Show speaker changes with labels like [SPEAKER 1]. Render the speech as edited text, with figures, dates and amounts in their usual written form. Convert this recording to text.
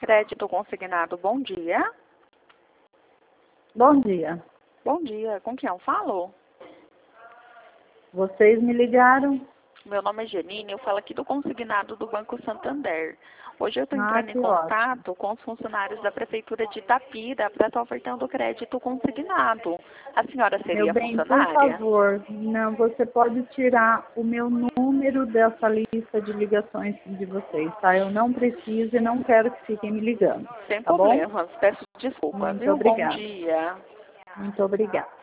[SPEAKER 1] crédito consignado, bom dia.
[SPEAKER 2] Bom dia.
[SPEAKER 1] Bom dia, com quem eu falo?
[SPEAKER 2] Vocês me ligaram?
[SPEAKER 1] Meu nome é Janine, eu falo aqui do consignado do Banco Santander. Hoje eu estou entrando em
[SPEAKER 2] Que ótimo.
[SPEAKER 1] contato com os funcionários da Prefeitura de Itapira para estar ofertando crédito consignado. A senhora
[SPEAKER 2] Meu
[SPEAKER 1] seria
[SPEAKER 2] bem, por
[SPEAKER 1] funcionária?
[SPEAKER 2] favor, não, você pode tirar o meu número dessa lista de ligações de vocês, tá? Eu não preciso e não quero que fiquem me ligando,
[SPEAKER 1] Sem
[SPEAKER 2] tá bom?
[SPEAKER 1] problemas, peço desculpa,
[SPEAKER 2] Muito
[SPEAKER 1] viu? Bom
[SPEAKER 2] obrigada.
[SPEAKER 1] dia.
[SPEAKER 2] Muito obrigada.